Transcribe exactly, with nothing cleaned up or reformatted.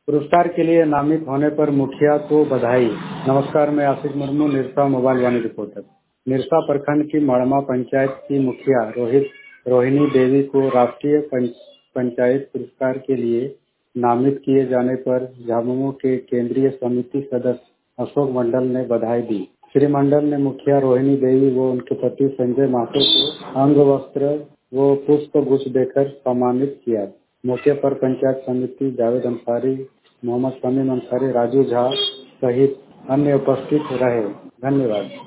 पुरस्कार के लिए नामित होने पर मुखिया को बधाई। नमस्कार, मैं आशीष मुर्मू, निरसा मोबाइल वाणी रिपोर्टर। निरसा प्रखंड की मड़मा पंचायत की मुखिया रोहित रोहिणी देवी को राष्ट्रीय पंच, पंचायत पुरस्कार के लिए नामित किए जाने पर झामुमो के केंद्रीय समिति सदस्य अशोक मंडल ने बधाई दी। श्री मंडल ने मुखिया रोहिणी देवी व उनके पति संजय महतो को अंग वस्त्र व पुष्प गुच्छ देकर सम्मानित किया। मौके पर पंचायत समिति जावेद अंसारी, मोहम्मद शमीम अंसारी, राजू झा सहित अन्य उपस्थित रहे। धन्यवाद।